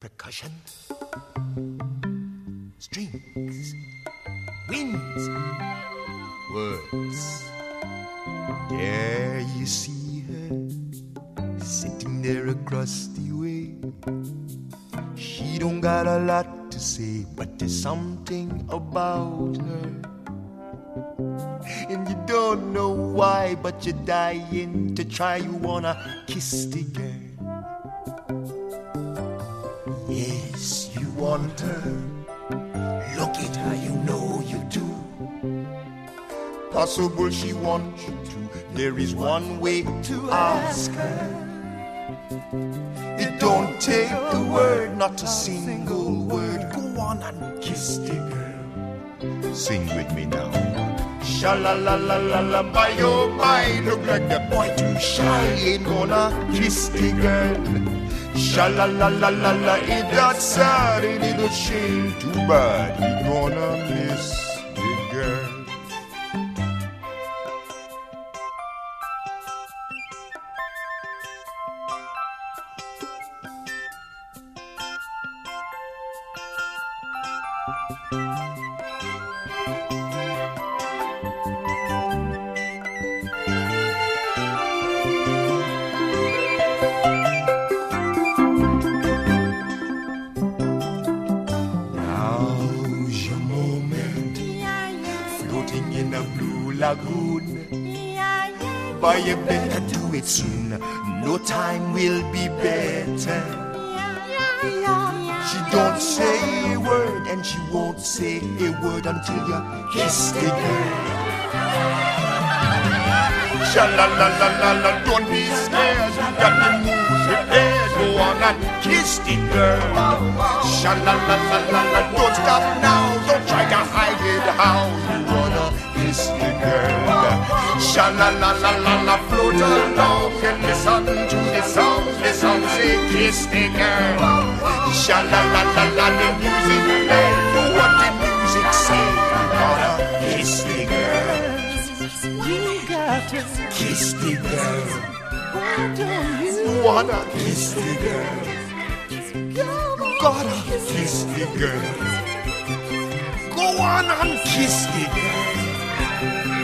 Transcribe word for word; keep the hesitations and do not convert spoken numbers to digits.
percussion, strings, winds, words. There you see her, sitting there across the way. She don't got a lot to say, but there's something about her. And you don't know why, but you're dying to try. You wanna kiss the girl. Yes, you want her. Look at her, you know you do. Possible she wants you to. There is one way to ask her. It don't take a word, not a single word. Go on and kiss the girl. Sing with me now. Sha-la-la-la-la-la, by your mind. Look like the boy too shy. Ain't gonna kiss the girl. Sha-la-la-la-la-la, ain't that sad? Ain't it a shame? Too bad he gonna miss the girl. But you better do it soon. No time will be better. She don't say a word, and she won't say a word until you kiss the girl. Sha-la-la-la-la-la, don't be scared. You got to move your head. Go on and kiss the girl. Sha-la-la-la-la-la, don't stop now. Don't try to hide it how you wanna kiss the girl. Sha-la-la-la-la-la, float along and listen to the song. The song say kiss the girl. Sha-la-la-la-la, the music play. Do what the music say. You gotta kiss the girl. You gotta kiss the girl. Why don't you wanna kiss the girl? You gotta kiss the girl. Go on and kiss the girl.